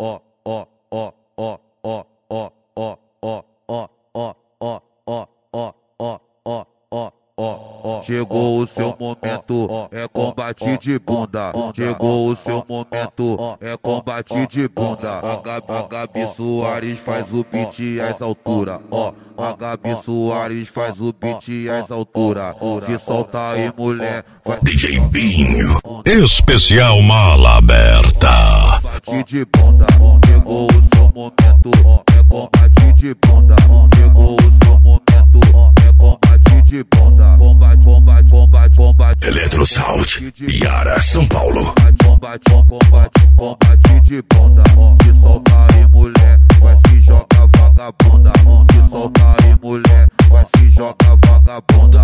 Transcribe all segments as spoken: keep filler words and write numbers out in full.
ó, ó, ó, ó, ó, ó, ó, ó, ó, ó, ó, ó, ó, ó, ó, ó, ó. Chegou o seu momento, é combate de bunda. Chegou o seu momento, é combate de bunda. A Gabi, a Gabi Soares faz o beat às alturas, ó. A Gabi Soares faz o beat às alturas. Se solta aí, mulher, vai. D J Binho, especial mala aberta. Combate de bunda, chegou o seu momento, é combate de bunda. Chegou o seu momento, é combate de bunda. Combate, combate, combate, combate. Eletro Sound, Yara, São Paulo. Combate, combate, combate de bunda. Se solta aí, mulher, vai se joga vagabunda. Se solta aí, mulher, vai se joga vagabunda.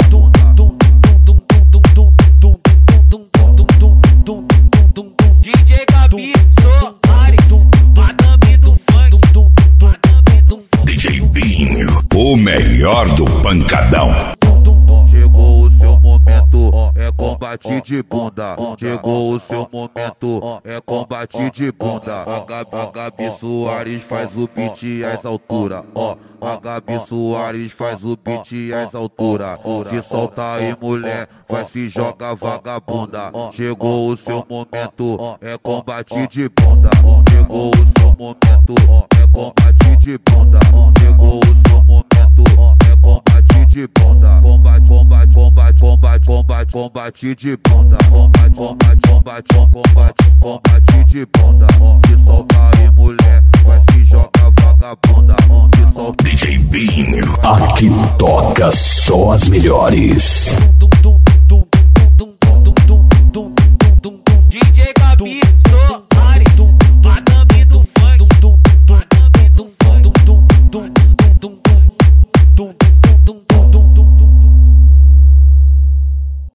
D J Gabi Soares, madame do funk, madame do funk. D J Binho, o melhor do pancadão. Chegou o seu momento, é combate de bunda. Chegou o seu momento, é combate de bunda. A Gabi, a Gabi Soares faz o beat às alturas, ó. A Gabi Soares faz o beat às alturas. Se solta aí, mulher, vai se joga vagabunda. Chegou o seu momento, é combate de bunda. Chegou o seu momento, é combate de bunda. Chegou o seu momento, é combate de bunda. Combate, combate, combate, combate, combate, combate de bunda. Combate, combate, combate, combate, combate de bunda. Se solta aí, mulher, vai se joga vagabunda. Se solta. D J Binho, aqui toca só as melhores. D J Gabi Soares, madame do funk, madame do funk.